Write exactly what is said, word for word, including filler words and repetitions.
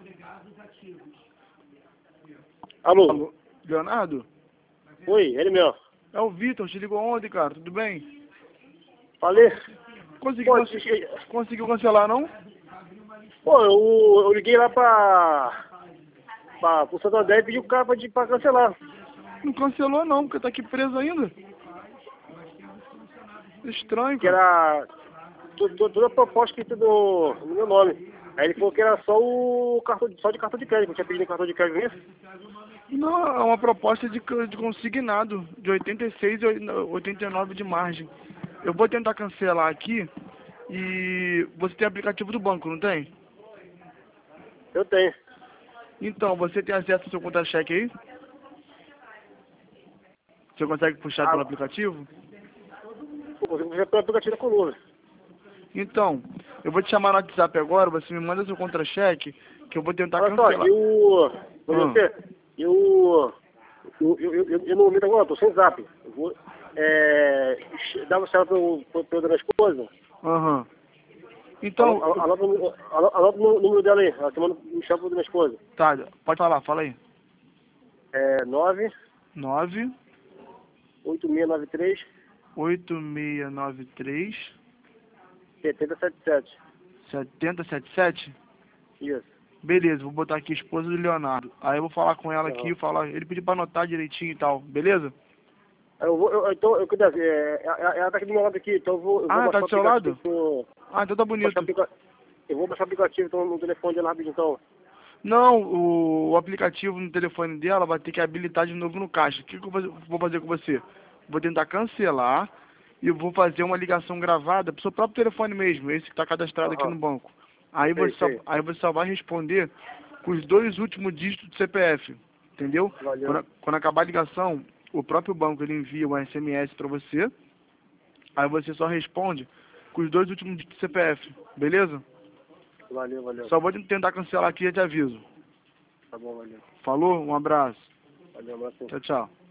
Alô? Alô? Leonardo? Oi, ele mesmo. É o Vitor, te ligou ontem, cara, tudo bem? Falei. Conseguiu, Pô, cance- conseguiu cancelar, não? pô eu, eu liguei lá pra... pra pro Santander e pedi o cara pra, de- pra cancelar. Não cancelou não, porque tá aqui preso ainda. Estranho, Que cara. era... tu- tu- Toda a proposta que no, no meu nome. Aí ele falou que era só o cartão, só de cartão de crédito. Eu tinha pedido cartão de crédito mesmo. Não, é uma proposta de, c- de consignado, de oitenta e seis e oitenta e nove de margem. Eu vou tentar cancelar aqui e você tem aplicativo do banco, não tem? Eu tenho. Então, você tem acesso ao seu contra-cheque aí? Você consegue puxar pelo Ah, aplicativo? eu consigo fazer pelo aplicativo da coluna. Então, eu vou te chamar no WhatsApp agora, você me manda seu contra-cheque, que eu vou tentar Olha só, cancelar. e o... Ah. Você, e o... Eu, eu, eu, eu no momento agora, eu tô sem zap. Eu vou... É... Dá uma senhora pro, pro, pro da minha esposa. Aham. Então, Anota anota o número anota o número dela aí. Ela te manda um chave da minha esposa. tá, pode falar, fala aí. É nove nove oito seis nove três oito seis nove três sete zero sete sete. sete zero sete sete. Isso. Beleza, vou botar aqui esposa do Leonardo. Aí eu vou falar com ela aqui, Uhum. falar, ele pediu pra anotar direitinho e tal, beleza? Eu vou, eu, então, eu, quer dizer, é, ela ela tá aqui do meu lado aqui, então eu vou, eu vou Ah, tá baixar o do seu aplicativo. lado? pro- Ah, então tá baixar o bonito. aplica- Eu vou baixar o aplicativo então, no telefone dela rapidinho, então. Não, o, o aplicativo no telefone dela vai ter que habilitar de novo no caixa. O que, que eu vou fazer- vou fazer com você? Vou tentar cancelar e eu vou fazer uma ligação gravada pro seu próprio telefone mesmo, esse que está cadastrado aqui no Aham. banco. Aí Sei, você, só, sei. aí você só vai responder com os dois últimos dígitos do C P F, entendeu? Valeu. Quando, quando acabar a ligação, o próprio banco ele envia um S M S para você, aí você só responde com os dois últimos dígitos do C P F, beleza? Valeu, valeu. Só vou tentar cancelar aqui e já te aviso. Tá bom, valeu. Falou? Um abraço. Valeu, um abraço. Tchau, tchau.